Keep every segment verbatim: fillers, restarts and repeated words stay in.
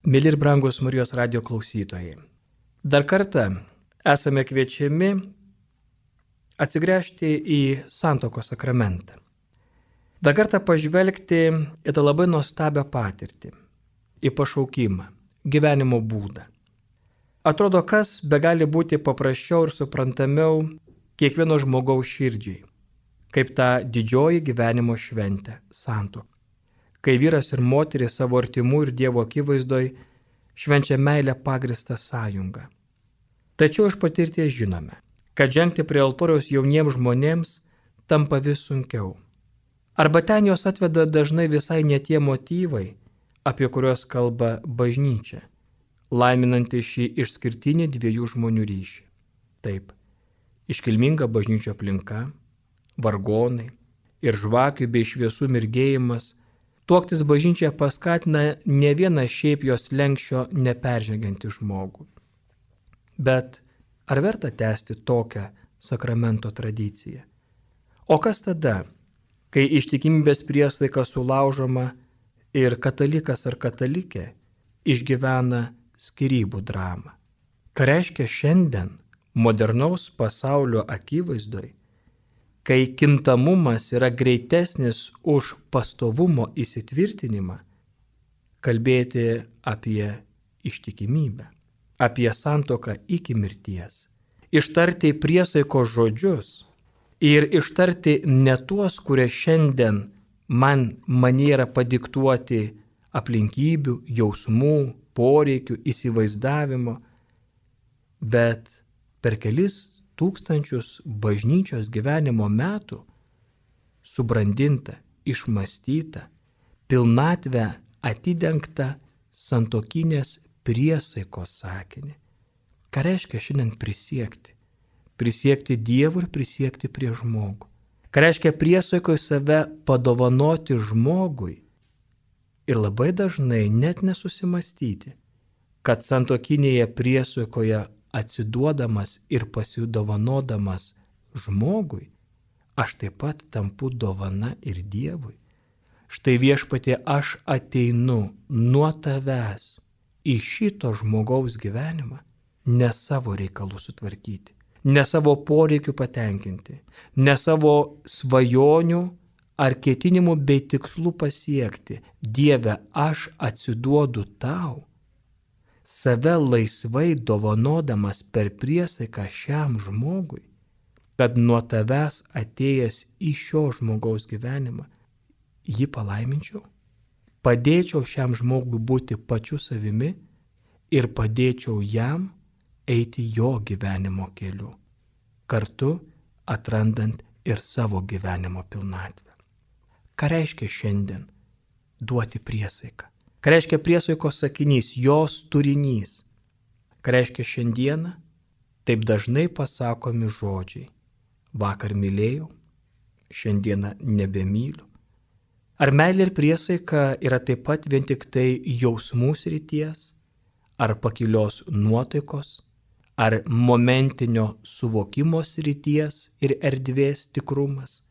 Mėly ir brangus Marijos radijo klausytojai, dar kartą esame kviečiami atsigręžti į santuokos sakramentą. Dar kartą pažvelgti į tą labai nuostabią patirtį, į pašaukimą, gyvenimo būdą. Atrodo, kas be gali būti paprasčiau ir suprantamiau kiekvieno žmogaus širdžiai, kaip ta didžioji gyvenimo šventė - santuoka. Kai vyras ir moteris savo artimų ir Dievo akivaizdoj švenčia meilę pagristą sąjungą. Tačiau iš patirties žinome, kad žengti prie altoriaus jauniems žmonėms tampa vis sunkiau. Arba ten jos atveda dažnai visai ne tie motyvai, apie kuriuos kalba bažnyčia, laiminanti šį išskirtinį dviejų žmonių ryšį. Taip, iškilminga bažnyčio aplinka, vargonai ir žvakių bei šviesų mirgėjimas. Tuoktis bažnyčia paskatina ne vieną šiaip jos lenkščio neperžengiantį žmogų. Bet ar verta tęsti tokią sakramento tradiciją? O kas tada, kai ištikimybės priesaika sulaužoma ir katalikas ar katalikė išgyvena skyrybų dramą? Ką reiškia šiandien modernaus pasaulio akivaizdoj, kai kintamumas yra greitesnis už pastovumo įsitvirtinimą, kalbėti apie ištikimybę, apie santuoką iki mirties, ištarti priesaikos žodžius ir ištarti ne tuos, kurie šiandien man manyje yra padiktuoti aplinkybių, jausmų, poreikių, įsivaizdavimo, bet per kelis tūkstančius bažnyčios gyvenimo metų subrandinta, išmastyta, pilnatvę atidengta santuokinės priesaikos sakinį. Ką reiškia šiandien prisiekti? Prisiekti Dievui ir prisiekti prie žmogų. Ką reiškia priesaikoj save padovanoti žmogui ir labai dažnai net nesusimastyti, kad santuokinėje priesaikoje atsiduodamas ir pasidovanodamas žmogui, aš taip pat tampu dovana ir Dievui. Štai Viešpatie, aš ateinu nuo tavęs į šito žmogaus gyvenimą, ne savo reikalų sutvarkyti, ne savo poreikių patenkinti, ne savo svajonių ar ketinimų bei tikslų pasiekti. Dieve, aš atsiduodu tau, save laisvai dovanodamas per priesaiką šiam žmogui, kad nuo tavęs atėjęs į šio žmogaus gyvenimą, jį palaiminčiau, padėčiau šiam žmogui būti pačiu savimi ir padėčiau jam eiti jo gyvenimo keliu, kartu atrandant ir savo gyvenimo pilnatvę. Ką reiškia šiandien duoti priesaiką? Ką reiškia priesaikos sakinys, jos turinys? Ką reiškia šiandieną? Taip dažnai pasakomi žodžiai. Vakar mylėjau, šiandieną nebemyliu. Ar meilė ir priesaika yra taip pat vien tik tai jausmų srities, ar pakilios nuotaikos, ar momentinio suvokimo srities ir erdvės tikrumas?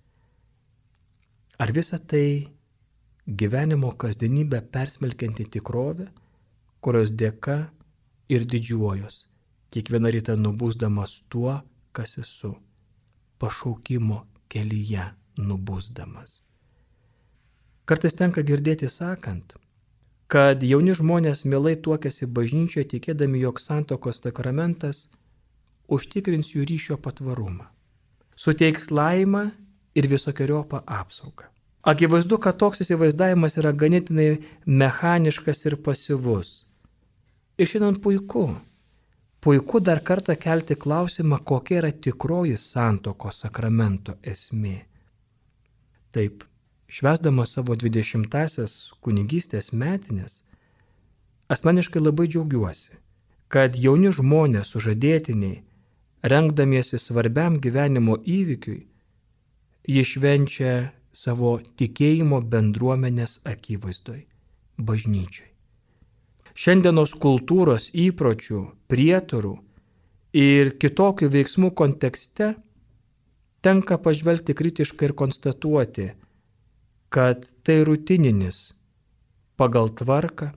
Ar visa tai gyvenimo kasdienybę persmelkianti tikrovė, kurios dėka ir didžiuojos, kiekvieną rytą nubusdamas tuo, kas esu, pašaukimo kelyje nubusdamas. Kartais tenka girdėti sakant, kad jauni žmonės mielai tuokiasi bažnyčioje tikėdami, jog santuokos sakramentas užtikrins jų ryšio patvarumą, suteiks laimę ir visokiojopą apsaugą. Akivaizdu, kad toks įsivaizdavimas yra ganėtinai mechaniškas ir pasyvus. Ir šiandien puiku, puiku dar kartą kelti klausimą, kokia yra tikroji santuokos sakramento esmė. Taip, švęsdamas savo dvidešimtąsias kunigystės metines, asmeniškai labai džiaugiuosi, kad jauni žmonės sužadėtiniai, rengdamiesi svarbiam gyvenimo įvykiui, jie švenčia savo tikėjimo bendruomenės akivaizdoj, bažnyčioj. Šiandienos kultūros įpročių, prietarų ir kitokių veiksmų kontekste tenka pažvelgti kritiškai ir konstatuoti, kad tai rutininis, pagal tvarką,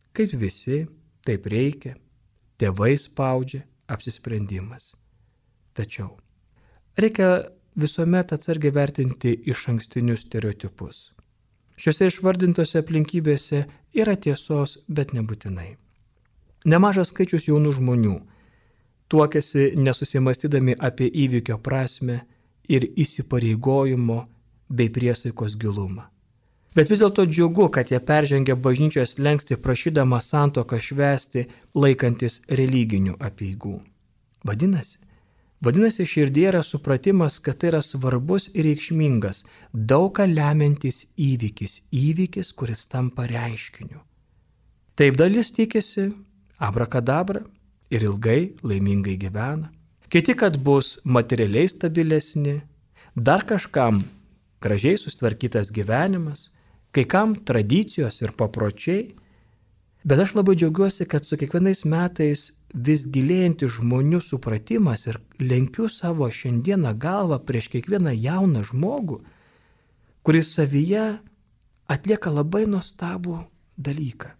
Kaip visi, taip reikia, tėvai spaudžia, apsisprendimas. Tačiau reikia visuomet atsargiai vertinti iš ankstinius stereotipus. Šiuose išvardintose aplinkybėse yra tiesos, bet nebūtinai. Nemažas skaičius jaunų žmonių tuokiasi nesusimastydami apie įvykio prasme ir įsipareigojimo bei priesaikos gilumą. Bet vis dėlto džiugu, kad jie peržengia bažnyčios slenkstį prašydama santuoką švęsti laikantis religinių apeigų. Vadinasi, vadinasi širdyje yra supratimas, kad tai yra svarbus ir reikšmingas, daug ką lemiantis įvykis, įvykis, kuris tampa reiškiniu. Taip dalis tikisi abrakadabra ir ilgai laimingai gyvena. Kiti, kad bus materialiai stabilesni, dar kažkam gražiai sustvarkytas gyvenimas, kai kam tradicijos ir papročiai, bet aš labai džiaugiuosi, kad su kiekvienais metais vis gilėjantis žmonių supratimas ir lenkiu savo šiandieną galvą prieš kiekvieną jauną žmogų, kuris savyje atlieka labai nuostabų dalyką.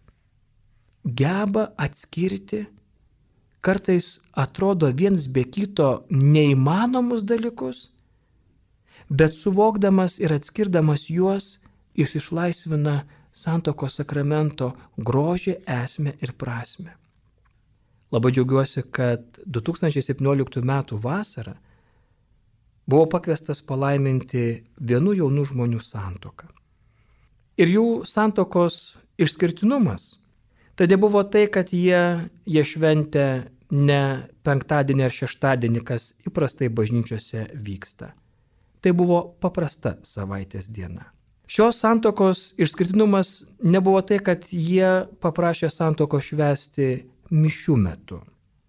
Geba atskirti, kartais atrodo viens be kito neįmanomus dalykus, bet suvokdamas ir atskirdamas juos, jis išlaisvina santuokos sakramento grožį, esmę ir prasmę. Labai džiaugiuosi, kad du tūkstančiai septynioliktų metų vasarą buvau pakviestas palaiminti vienų jaunų žmonių santuoką. Ir jų santuokos išskirtinumas tai nebuvo tai, kad jie, jie šventė ne penktadienį ar šeštadienį, kas įprastai bažnyčiose vyksta. Tai buvo paprasta savaitės diena. Šios santuokos išskirtinumas nebuvo tai, kad jie paprašė santuokos švęsti mišių metu.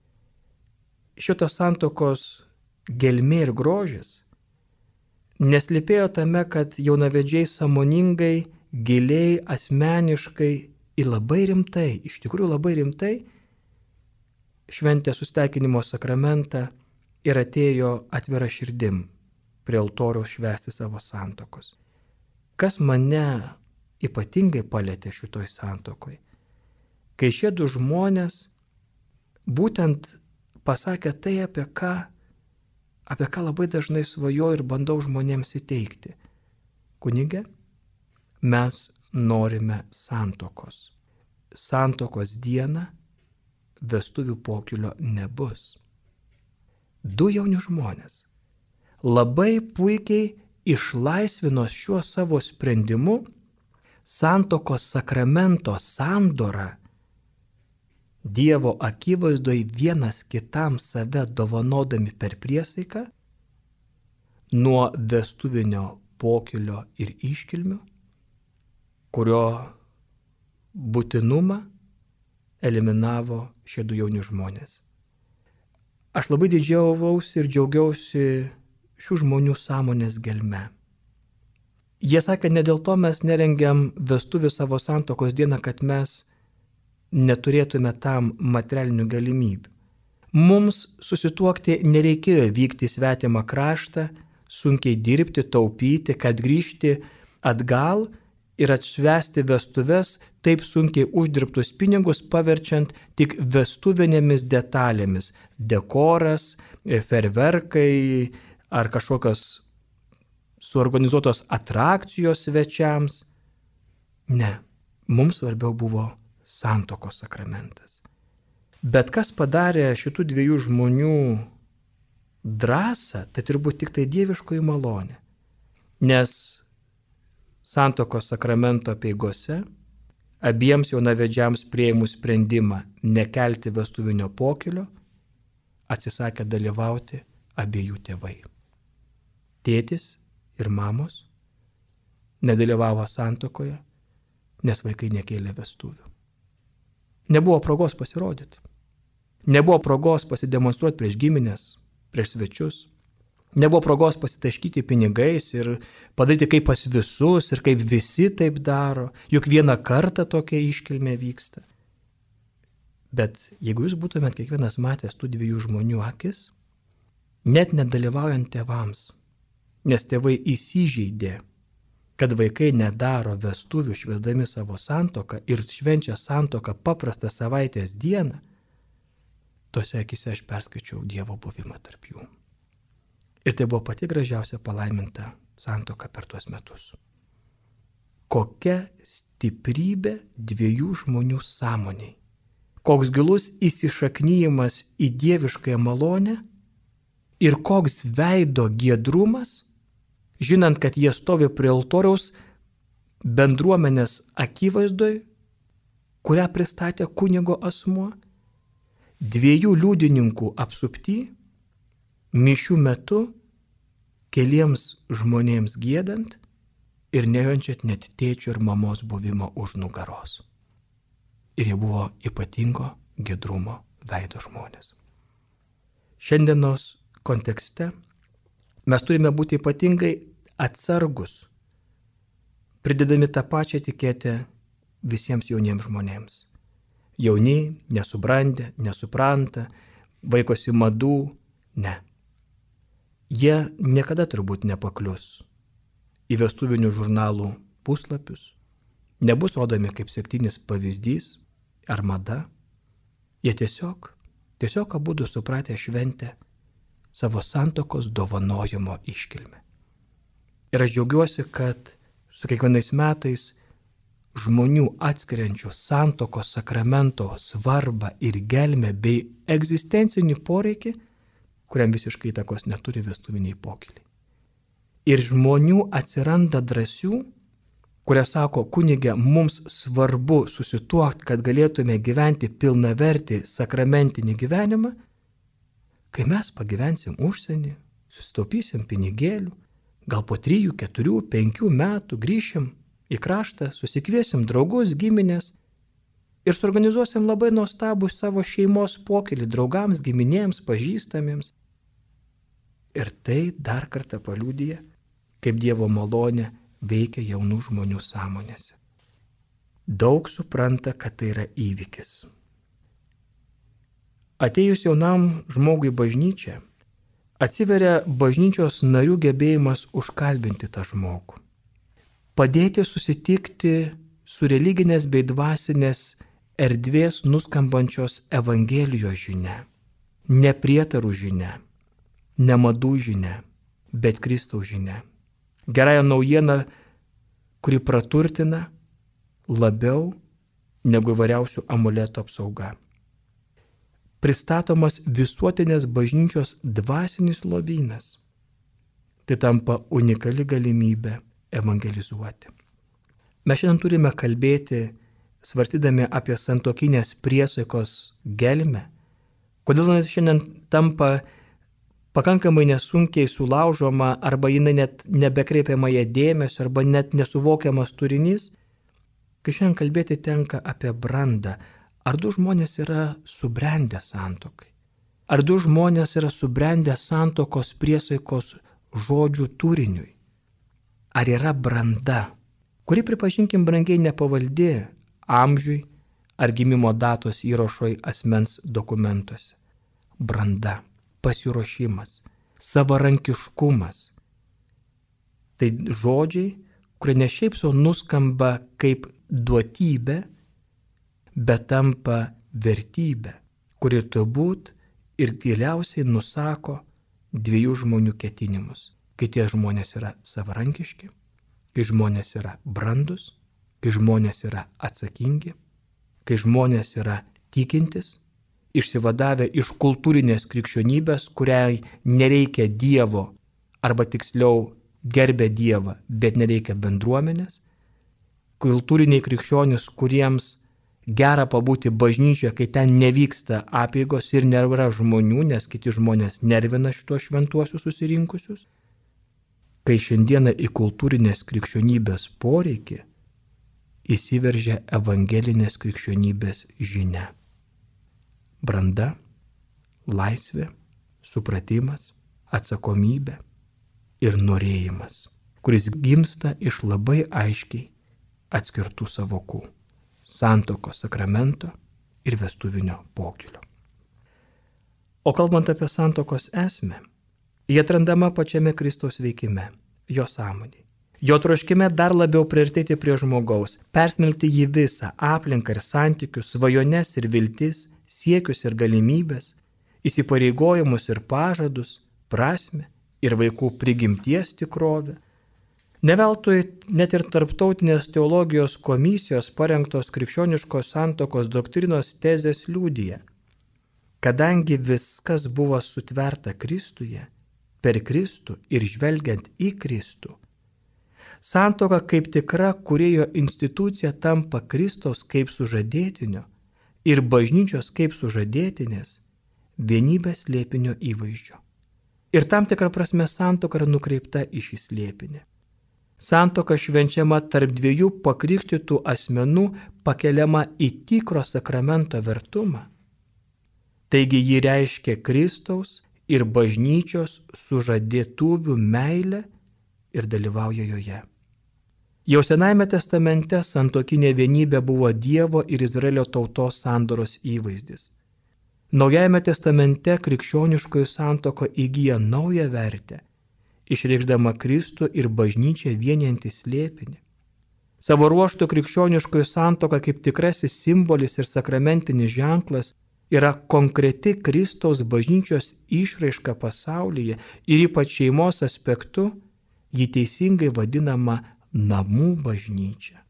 Šitos santuokos gelmė ir grožis neslėpėjo tame, kad jaunavedžiai sąmoningai, giliai, asmeniškai ir labai rimtai, iš tikrųjų labai rimtai, šventė susitaikinimo sakramentą ir atėjo atvira širdim prie altoriaus švęsti savo santuokos. Kas mane ypatingai palėtė šitoj santuokoj, kai šie du žmonės būtent pasakė tai, apie ką, apie ką labai dažnai svajoju ir bandau žmonėms įteikti. Kunige, mes norime santuokos. Santuokos dieną vestuvių pokylio nebus. Du jauni žmonės labai puikiai išlaisvino šiuo savo sprendimu santuokos sakramento sandorą, Dievo akivaizdoj vienas kitam save dovanodami per priesaiką, nuo vestuvinio pokylio ir iškilmių, kurio būtinumą eliminavo šie du jauni žmonės. Aš labai didžiavausi ir džiaugiausi šių žmonių sąmonės gelme. Jie sakė, ne dėl to mes nerengiam vestuvių savo santuokos dieną, kad mes neturėtume tam materialinių galimybių. Mums susituokti nereikėjo vykti į svetimą kraštą, sunkiai dirbti, taupyti, kad grįžti atgal ir atšvęsti vestuves taip sunkiai uždirbtus pinigus, paverčiant tik vestuvinėmis detalėmis – dekoras, ferverkai ar kažkokios suorganizuotos atrakcijos svečiams. Ne, mums svarbiau buvo santuokos sakramentas. Bet kas padarė šitų dviejų žmonių drąsą, tai turbūt tik tai dieviškoji malonė. Nes santuokos sakramento apeigose abiems jaunavedžiams priėmus sprendimą nekelti vestuvinio pokylio, atsisakė dalyvauti abiejų tėvai. Tėtis ir mamos nedalyvavo santuokoje, nes vaikai nekėlė vestuvių. Nebuvo progos pasirodyti. Nebuvo progos pasidemonstruoti prieš giminės, prieš svečius. Nebuvo progos pasitaškyti pinigais ir padaryti kaip pas visus ir kaip visi taip daro. Juk vieną kartą tokia iškilmė vyksta. Bet jeigu jūs būtumėt kiekvienas matęs tų dviejų žmonių akis, net nedalyvaujant tėvams, nes tėvai įsižeidė, kad vaikai nedaro vestuvių švęsdami savo santuoką ir švenčia santuoką paprastą savaitės dieną, tose akise aš perskaičiau Dievo buvimą tarp jų. Ir tai buvo pati gražiausia palaiminta santuoka per tuos metus. Kokia stiprybė dviejų žmonių sąmoniai. Koks gilus įsišaknyjimas į dieviškąją malonę ir koks veido giedrumas, žinant, kad jie stovi prie altoriaus bendruomenės akivaizdoj, kurią pristatė kunigo asmuo, dviejų liudininkų apsupty, mišių metu, keliems žmonėms giedant ir nejaučiant net tėčio ir mamos buvimo už nugaros. Ir jie buvo ypatingo giedrumo veido žmonės. Šiandienos kontekste mes turime būti ypatingai atsargus, pridedami tą pačią etiketę visiems jauniems žmonėms. Jauni, nesubrandę, nesupranta, vaikosi madų, ne. Jie niekada turbūt nepaklius į vestuvinių žurnalų puslapius, nebus rodomi kaip sektinis pavyzdys ar mada. Jie tiesiog, tiesiog abudu supratę šventę savo santuokos dovanojimo iškilmę. Ir aš džiaugiuosi, kad su kiekvienais metais žmonių atskiriančių santuokos sakramento svarbą ir gelmę bei egzistencinį poreikį, kuriam visiškai įtakos neturi vestuviniai pokyliai. Ir žmonių atsiranda drąsių, kurie sako, kunige, mums svarbu susituokti, kad galėtume gyventi pilnavertį sakramentinį gyvenimą, kai mes pagyvensim užsienį, susitaupysim pinigėlių, gal po trijų, keturių, penkių metų grįšim į kraštą, susikviesim draugus, giminės ir suorganizuosim labai nuostabų savo šeimos pokylį draugams, giminėms, pažįstamiems. Ir tai dar kartą paliudija, kaip Dievo malonė veikia jaunų žmonių sąmonėse. Daug supranta, kad tai yra įvykis. Atėjus jaunam žmogui bažnyčią, atsiveria bažnyčios narių gebėjimas užkalbinti tą žmogų. Padėti susitikti su religinės bei dvasinės erdvės nuskambančios Evangelijos žinia, ne prietarų žinia, ne madų žinia, bet Kristaus žinia. Gerąją naujieną, kuri praturtina labiau negu įvairiausių amuletų apsauga. Pristatomas visuotinės bažnyčios dvasinis lobynas. Tai tampa unikali galimybė evangelizuoti. Mes šiandien turime kalbėti, svarstydami apie santuokinės priesaikos gelmę, kodėl jis šiandien tampa pakankamai nesunkiai sulaužoma, arba jinai net nebekreipiama ją dėmesio, arba net nesuvokiamas turinys, kai šiandien kalbėti tenka apie brandą. Ar du žmonės yra subrendę santuokai? Ar du žmonės yra subrendę santuokos priesaikos žodžių turiniui? Ar yra branda, kuri, pripažinkim, brangiai nepavaldi amžiui ar gimimo datos įrašoj asmens dokumentuose? Branda, pasiruošimas, savarankiškumas. Tai žodžiai, kurie ne šiaip sau nuskamba kaip duotybė, bet tampa vertybė, kuri turbūt ir giliausiai nusako dviejų žmonių ketinimus. Kai tie žmonės yra savarankiški, kai žmonės yra brandus, kai žmonės yra atsakingi, kai žmonės yra tikintis, išsivadavę iš kultūrinės krikščionybės, kuriai nereikia Dievo, arba tiksliau gerbia Dievą, bet nereikia bendruomenės, kultūriniai krikščionys, kuriems gera pabūti bažnyčioje, kai ten nevyksta apeigos ir nėra žmonių, nes kiti žmonės nervina šitos šventuosius susirinkusius. Kai šiandieną į kultūrinės krikščionybės poreikį įsiveržia evangelinės krikščionybės žinia. Branda, laisvė, supratimas, atsakomybė ir norėjimas, kuris gimsta iš labai aiškiai atskirtų savokų - santuokos sakramento ir vestuvinio pokylio. O kalbant apie santuokos esmę, jie atrandama pačiame Kristaus veikime, jo sąmonėje. Jo troškime dar labiau priartėti prie žmogaus, persmelkti jį visą - aplinką ir santykius, svajones ir viltis, siekius ir galimybės, įsipareigojimus ir pažadus, prasmę ir vaikų prigimties tikrovę. Neveltui net ir Tarptautinės teologijos komisijos parengtos krikščioniškos santuokos doktrinos tezės liudija, kadangi viskas buvo sutverta Kristuje, per Kristų ir žvelgiant į Kristų, santuoka kaip tikra kūrėjo institucija tampa Kristaus kaip sužadėtinio ir bažnyčios kaip sužadėtinės vienybės slėpinio įvaizdžio. Ir tam tikrą prasme santuoka yra nukreipta į šį slėpinį. Santuoka švenčiama tarp dviejų pakrikštytų asmenų, pakeliama į tikro sakramento vertumą. Taigi ji reiškia Kristaus ir bažnyčios sužadėtuvių meilę ir dalyvauja joje. Jau Senajame testamente santuokinė vienybė buvo Dievo ir Izraelio tautos sandoros įvaizdis. Naujajame testamente krikščioniškoji santuoka įgyja naują vertę, išreikšdama Kristų ir bažnyčią vienijantį slėpinį. Savo ruožtu krikščioniškoji santuoka kaip tikrasis simbolis ir sakramentinis ženklas yra konkreti Kristaus bažnyčios išraiška pasaulyje ir ypač šeimos aspektu ji teisingai vadinama namų bažnyčia.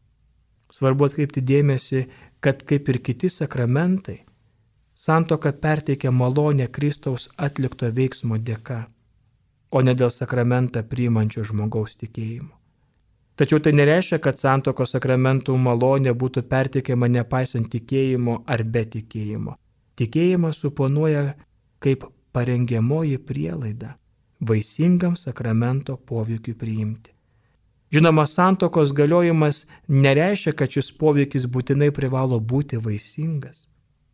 Svarbu atkreipti dėmesį, kad kaip ir kiti sakramentai, santuoka perteikia malonę Kristaus atlikto veiksmo dėka, o ne dėl sakramentą priimančio žmogaus tikėjimo. Tačiau tai nereiškia, kad santuokos sakramentų malonė būtų perteikiama nepaisant tikėjimo ar be tikėjimo. Tikėjimas suponuoja kaip parengiamoji prielaida vaisingam sakramento poveikiui priimti. Žinoma, santuokos galiojimas nereiškia, kad šis poveikis būtinai privalo būti vaisingas.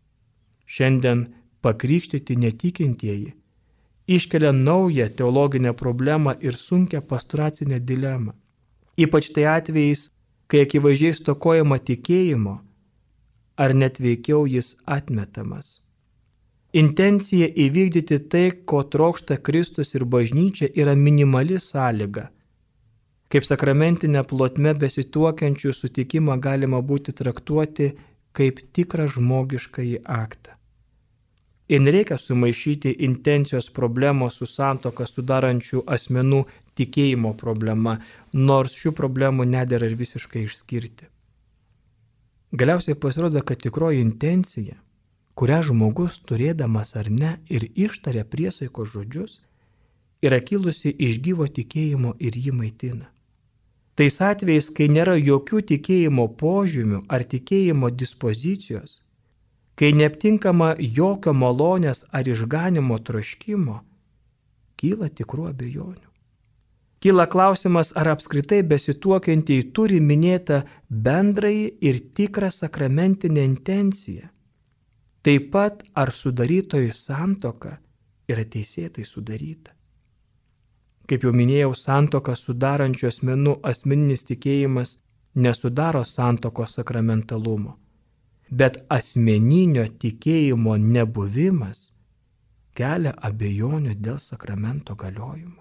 Šiandien pakrikštyti netikintieji iškelia naują teologinę problemą ir sunkią pastoracinę dilemą. Ypač tai atvejais, kai akivaizdžiai stokojama tikėjimo, ar net veikiau jis atmetamas. Intencija įvykdyti tai, ko trokšta Kristus ir bažnyčia, yra minimali sąlyga. Kaip sakramentinę plotmę besituokiančių sutikimą galima būti traktuoti kaip tikrą žmogiškąjį aktą. Ir nereikia sumaišyti intencijos problemos su santuoką sudarančių asmenų tikėjimo problema, nors šių problemų nedera ir visiškai išskirti. Galiausiai pasirodo, kad tikroji intencija, kurią žmogus turėdamas ar ne ir ištaria priesaikos žodžius, yra kilusi iš gyvo tikėjimo ir jį maitina. Tais atvejais, kai nėra jokių tikėjimo požymių ar tikėjimo dispozicijos, kai neaptinkama jokio malonės ar išganimo troškimo, kyla tikrų abejonių. Kyla klausimas, ar apskritai besituokiantieji turi minėtą bendrąjį ir tikrą sakramentinę intenciją. Taip pat, ar sudarytojų santuoka yra teisėtai sudaryta. Kaip jau minėjau, santuoką sudarančių asmenų asmeninis tikėjimas nesudaro santuokos sakramentalumo, bet asmeninio tikėjimo nebuvimas kelia abejonių dėl sakramento galiojimo.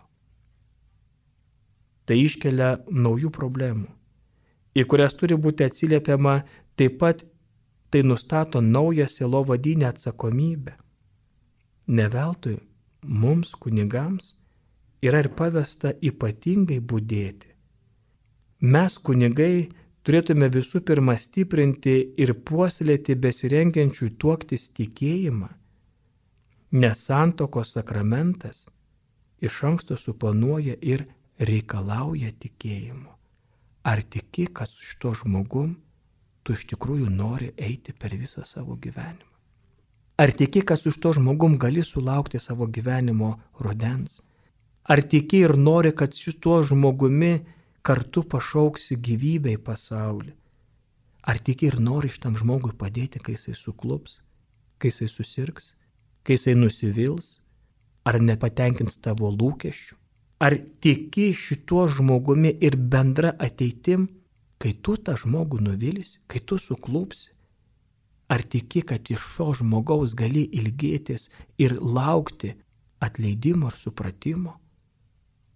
Tai iškelia naujų problemų, į kurias turi būti atsiliepiama, taip pat tai nustato naują sielovadinę atsakomybę. Ne veltui mums, kunigams, yra ir pavesta ypatingai budėti. Mes, kunigai, turėtume visų pirma stiprinti ir puoselėti besirengiančių tuoktis tikėjimą, nes santuokos sakramentas iš anksto suplanuoja ir reikalauja tikėjimo. Ar tiki, kad su šituo žmogum tu iš tikrųjų nori eiti per visą savo gyvenimą? Ar tiki, kad su šituo žmogum gali sulaukti savo gyvenimo rudens? Ar tiki ir nori, kad šituo žmogumi kartu pašauksi gyvybę į pasaulį? Ar tiki ir nori šitam žmogui padėti, kai jisai suklups, kai jisai susirgs, kai jisai nusivils, ar nepatenkins tavo lūkesčių? Ar tiki šituo žmogumi ir bendra ateitim, kai tu tą žmogų nuvilsi, kai tu suklupsi? Ar tiki, kad iš šio žmogaus gali ilgėtis ir laukti atleidimo ir supratimo?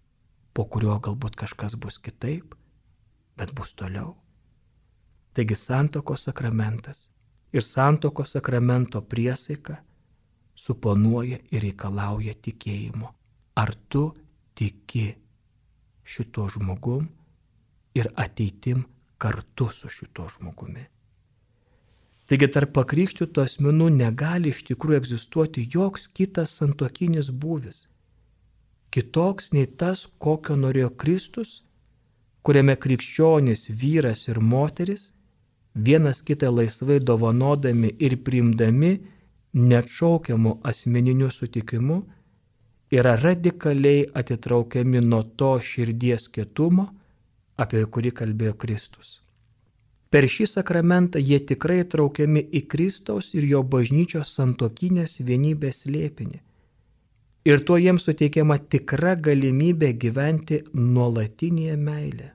po kurio galbūt kažkas bus kitaip, bet bus toliau. Taigi santuokos sakramentas ir santuokos sakramento priesaika suponuoja ir reikalauja tikėjimo. Ar tu tiki šito žmogum ir ateitim kartu su šito žmogumi? Taigi tarp pakrikštytų asmenų negali iš tikrųjų egzistuoti joks kitas santuokinis būvis, kitoks nei tas, kokio norėjo Kristus, kuriame krikščionys, vyras ir moteris, vienas kitą laisvai dovanodami ir priimdami neatšaukiamu asmeniniu sutikimu, yra radikaliai atitraukiami nuo to širdies kietumo, apie kurį kalbėjo Kristus. Per šį sakramentą jie tikrai traukiami į Kristaus ir jo bažnyčios santuokinės vienybės slėpinį. Ir tuo jiems suteikiama tikra galimybė gyventi nuolatinėje meilėje.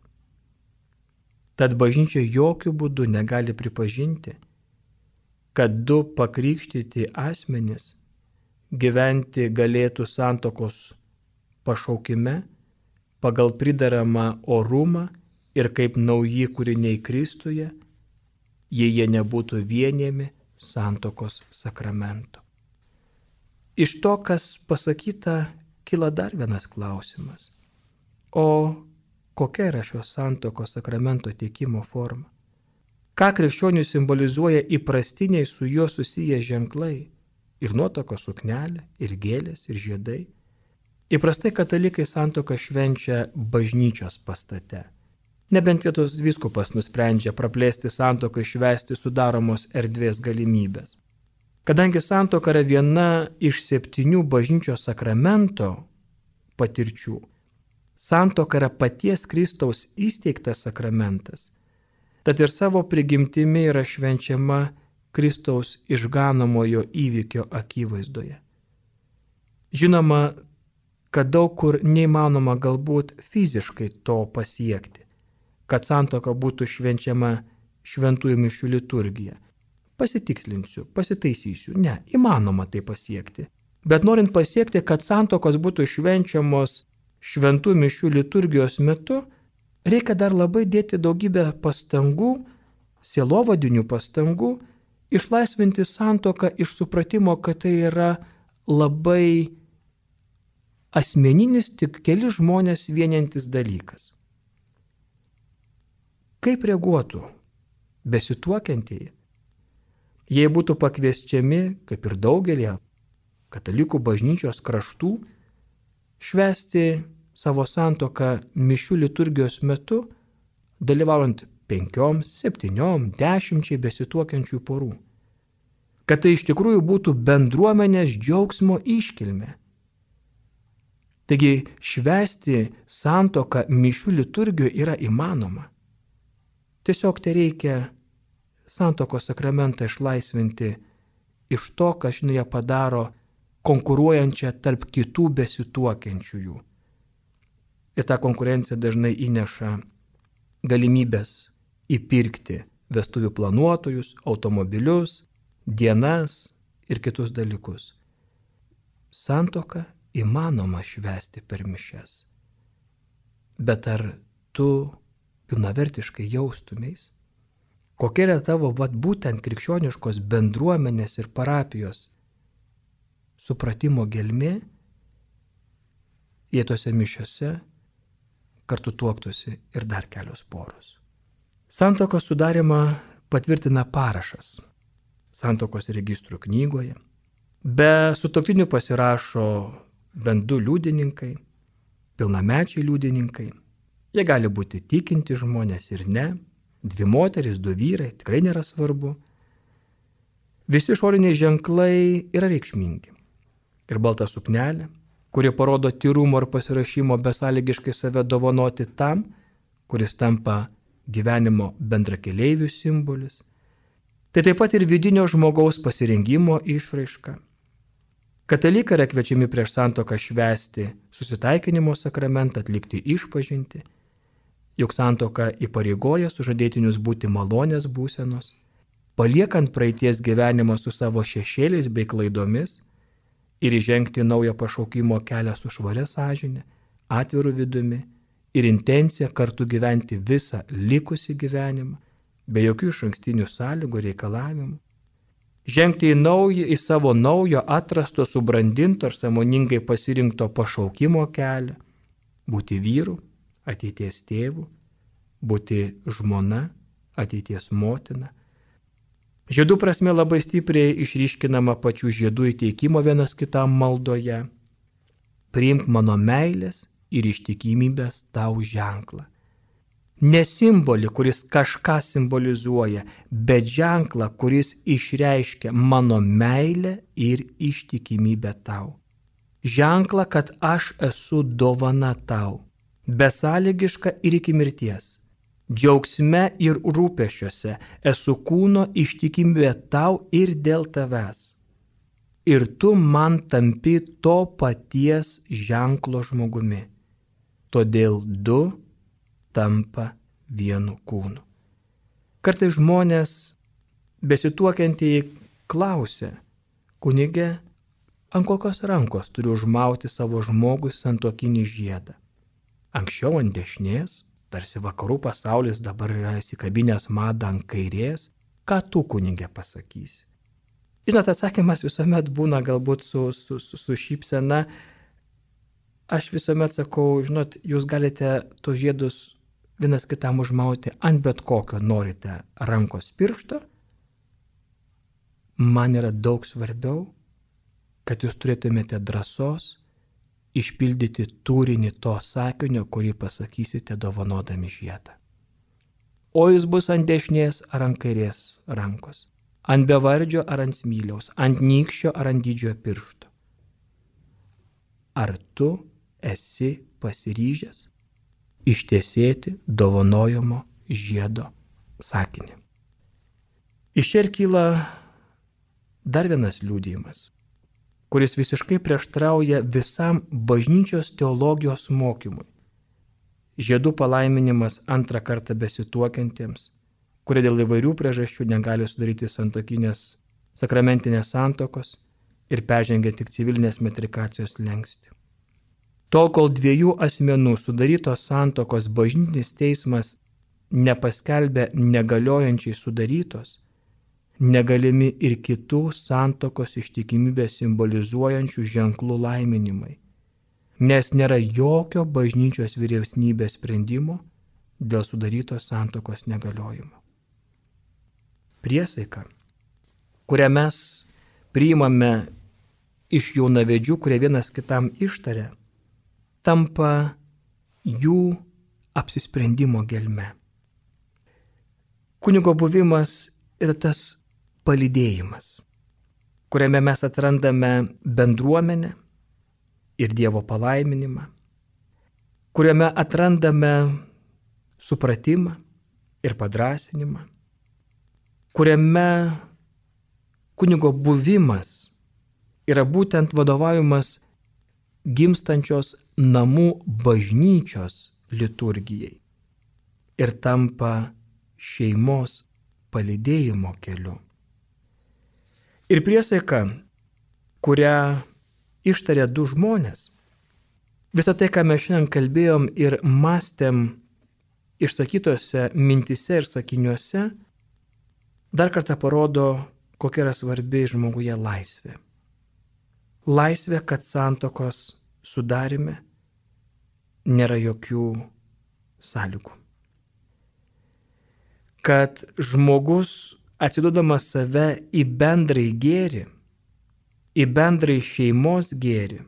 Tad bažnyčia jokių būdų negali pripažinti, kad du pakrikštyti asmenys gyventi galėtų santuokos pašaukime pagal pridaramą orumą ir kaip nauji kūriniai Kristuje, jei jie nebūtų vienijami santuokos sakramento. Iš to, kas pasakyta, kyla dar vienas klausimas. O kokia yra šios santuokos sakramento teikimo forma? Ką krikščionių simbolizuoja įprastiniai su juo susiję ženklai? Ir nuotakos suknelė, ir gėlės, ir žiedai. Įprastai katalikai santuoką švenčia bažnyčios pastate. Nebent vietos vyskupas nusprendžia praplėsti santuoką išvesti sudaromos erdvės galimybės. Kadangi santuoka yra viena iš septynių bažnyčios sakramento patirčių, santuoka yra paties Kristaus įsteigtas sakramentas, tad ir savo prigimtimi yra švenčiama Kristaus išganomojo įvykio akivaizdoje. Žinoma, kad daug kur neįmanoma galbūt fiziškai to pasiekti, kad santuoka būtų švenčiama šventųjų mišių liturgija. Pasitikslinsiu, pasitaisysiu, ne, įmanoma tai pasiekti. Bet norint pasiekti, kad santuokos būtų švenčiamos šventų mišių liturgijos metu, reikia dar labai dėti daugybę pastangų, sielovadinių pastangų, išlaisvinti santuoką iš supratimo, kad tai yra labai asmeninis, tik keli žmonės vieniantis dalykas. Kaip reaguotų besituokiantieji, jei būtų pakviesčiami, kaip ir daugelį katalikų bažnyčios kraštų, švęsti savo santuoką mišių liturgijos metu, dalyvaujant penkioms, septyniom, dešimčiai besituokiančių porų. Kad tai iš tikrųjų būtų bendruomenės džiaugsmo iškilmė. Taigi švęsti santuoką mišių liturgijoje yra įmanoma. Tiesiog tai reikia santuokos sakramentą išlaisvinti iš to, kas žinai padaro konkuruojančią tarp kitų besituokiančiųjų. Ir tą konkurenciją dažnai įneša galimybės įpirkti vestuvių planuotojus, automobilius, dienas ir kitus dalykus. Santuoką įmanoma švęsti per mišias. Bet ar tu pilnavertiškai jaustumeis, kokia yra tavo vat, būtent krikščioniškos bendruomenės ir parapijos supratimo gelmė, jei tose mišiose kartu tuoktųsi ir dar kelios poros. Santuokos sudarimą patvirtina parašas santuokos registrų knygoje. Be sutuoktinių pasirašo bent du liudininkai, pilnamečiai liudininkai. Jie gali būti tikinti žmonės ir ne, dvi moterys, du vyrai, tikrai nėra svarbu. Visi išoriniai ženklai yra reikšmingi. Ir balta suknelė, kuri parodo tyrumo ir pasirašymo besąlygiškai save dovanoti tam, kuris tampa gyvenimo bendrakeleivių simbolis. Tai taip pat ir vidinio žmogaus pasirengimo išraiška. Katalikai yra kviečiami prieš santuoką švęsti susitaikinimo sakramentą, atlikti išpažintį. Juk santuoka įpareigoja sužadėtinius būti malonės būsenos, paliekant praeities gyvenimą su savo šešėliais bei klaidomis ir įžengti naują pašaukimo kelią su švaria sąžine, atviru vidumi ir intencija kartu gyventi visą likusį gyvenimą, be jokių išankstinių sąlygų reikalavimų. Žengti į, naują, į savo naujo, atrasto, subrandinto ir sąmoningai pasirinkto pašaukimo kelią, būti vyru, ateities tėvu, būti žmona, ateities motina. Žiedų prasme labai stipriai išryškinama pačių žiedų įteikimo vienas kitam maldoje. Priimk mano meilės ir ištikimybės tau ženklą. Ne simbolį, kuris kažką simbolizuoja, bet ženklą, kuris išreiškia mano meilę ir ištikimybę tau. Ženklą, kad aš esu dovana tau, besąlygiška ir iki mirties. Džiaugsme ir rūpesčiuose esu kūno ištikimybė tau ir dėl tavęs. Ir tu man tampi to paties ženklo žmogumi. Todėl du tampa vienu kūnu. Kartais žmonės besituokiantieji klausia, kunige, ant kokios rankos turiu užmauti savo žmogui santuokinį žiedą. Anksčiau ant dešinės, tarsi vakarų pasaulis dabar yra įsikabinęs madą ant kairės, ką tu, kunige, pasakysi? Žinot, atsakymas visuomet būna galbūt su, su, su, su šypsena. Aš visuomet sakau, žinot, jūs galite tos žiedus vienas kitam užmauti ant bet kokio norite rankos piršto. Man yra daug svarbiau, kad jūs turėtumėte drąsos išpildyti turinį to sakinio, kurį pasakysite dovanodami žiedą. O jis bus ant dešinės ar ant kairės rankos, ant bevardžio ar ant smiliaus, ant nykščio ar ant didžiojo piršto. Ar tu esi pasiryžęs ištiesėti dovanojamo žiedo sakinį? Iš čia ir kyla dar vienas liudijimas, kuris visiškai prieštrauja visam bažnyčios teologijos mokymui. Žiedų palaiminimas antrą kartą besituokiantiems, kurie dėl įvairių priežasčių negali sudaryti santuokinės sakramentinės santuokos ir peržengia tik civilinės metrikacijos slenkstį. Tol, kol dviejų asmenų sudarytos santuokos bažnytinis teismas nepaskelbė negaliojančiai sudarytos, negalimi ir kitų santuokos ištikimybę simbolizuojančių ženklų laiminimai, nes nėra jokio bažnyčios vyresnybės sprendimo dėl sudarytos santuokos negaliojimo. Priesaika, kurią mes priimame iš jaunavedžių, kurie vienas kitam ištaria, tampa jų apsisprendimo gelme. Kunigo buvimas yra tas palydėjimas, kuriame mes atrandame bendruomenę ir Dievo palaiminimą, kuriame atrandame supratimą ir padrąsinimą, kuriame kunigo buvimas yra būtent vadovavimas gimstančios namų bažnyčios liturgijai ir tampa šeimos palydėjimo keliu. Ir priesaika, kurią ištarė du žmonės, visą tai, ką mes šiandien kalbėjom ir mąstėm išsakytose mintise ir sakiniuose, dar kartą parodo, kokia yra svarbi žmoguje laisvė. Laisvė, kad santuokos sudarime nėra jokių sąlygų. Kad žmogus, atsiduodamas save į bendrąjį gėrį, į bendrąjį šeimos gėrį,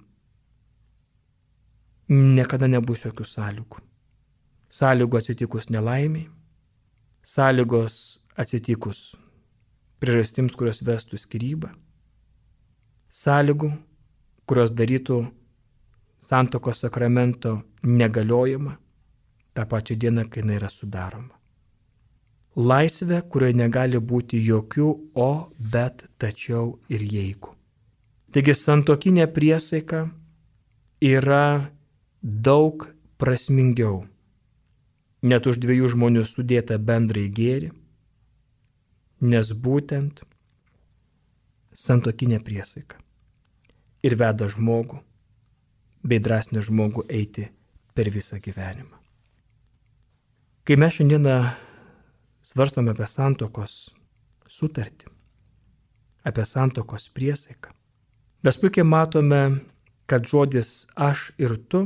niekada nebus jokių sąlygų. Sąlygų atsitikus nelaimiai, sąlygos atsitikus priežastims, kurios vestų skyrybą, sąlygų, kurios darytų santuokos sakramento negaliojimą tą pačią dieną, kai jinai yra sudaroma. Laisvė, kurioje negali būti jokių o, bet, tačiau ir jeigu. Taigi santuokinė priesaika yra daug prasmingiau, net už dviejų žmonių sudėta bendrai gėrį, nes būtent santuokinė priesaika ir veda žmogų bei drąsina žmogų eiti per visą gyvenimą. Kai mes šiandieną svarstome apie santuokos sutartį, apie santuokos priesaiką, mes puikiai matome, kad žodis aš ir tu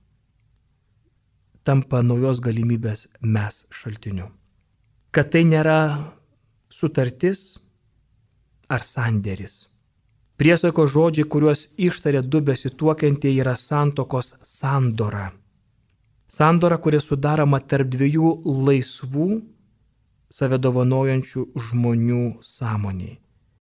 tampa naujos galimybės mes šaltiniu. Kad tai nėra sutartis ar sandėris. Priesaikos žodžiai, kuriuos ištarė du besituokiantieji, yra santuokos sandora. Sandora, kuri sudaroma tarp dviejų laisvų, save dovanojančių žmonių sąmoniai.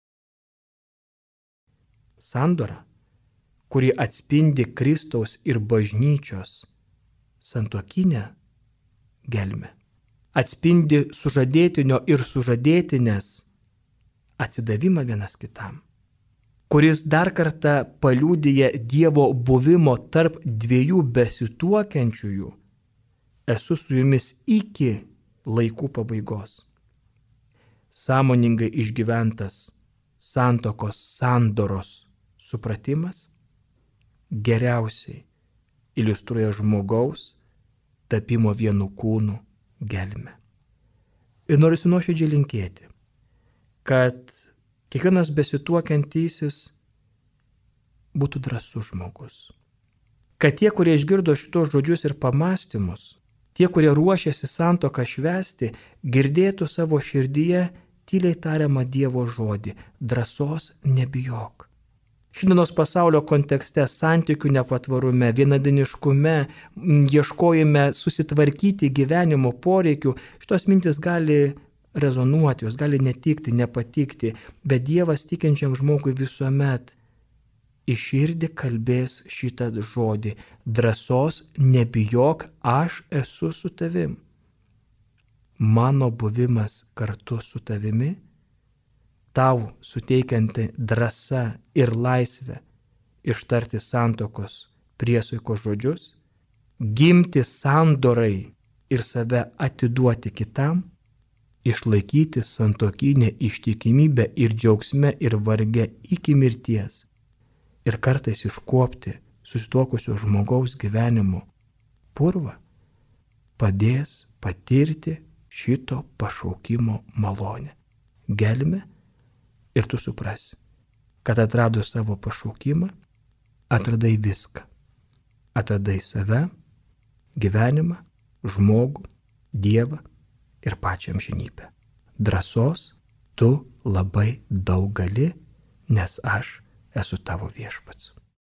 Sandora, kuri atspindi Kristaus ir bažnyčios santuokinę gelmę. Atspindi sužadėtinio ir sužadėtinės atsidavimą vienas kitam, kuris dar kartą paliudija Dievo buvimo tarp dviejų besituokiančiųjų, esu su jumis iki laikų pabaigos. Sąmoningai išgyventas santuokos sandoros supratimas geriausiai iliustruoja žmogaus tapimo vienu kūnu gelmę. Ir noriu nuoširdžiai linkėti, kad kiekvienas besituokiantysis būtų drąsus žmogus. Kad tie, kurie išgirdo šitos žodžius ir pamąstymus, tie, kurie ruošiasi santuoką švęsti, girdėtų savo širdyje tyliai tariamą Dievo žodį – drąsos nebijok. Šiandienos pasaulio kontekste, santykių nepatvarume, vienadiniškume, ieškojime susitvarkyti gyvenimo poreikių, šitos mintis gali rezonuoti, jos gali netikti, nepatikti, bet Dievas tikinčiam žmogui visuomet į širdį kalbės šitą žodį – drąsos nebijok, aš esu su tavim. Mano buvimas kartu su tavimi, tau suteikianti drąsa ir laisvę ištarti santuokos priesaikos žodžius, gimti sandorai ir save atiduoti kitam, išlaikyti santuokinę ištikimybę ir džiaugsme ir varge iki mirties ir kartais iškuopti susituokusio žmogaus gyvenimo purvą, padės patirti šito pašaukimo malonę, gelmę. Ir tu suprasi, kad atradus savo pašaukimą, atradai viską. Atradai save, gyvenimą, žmogų, Dievą ir pačią amžinybę. Drąsos tu labai daug gali, nes aš esu tavo viešpats.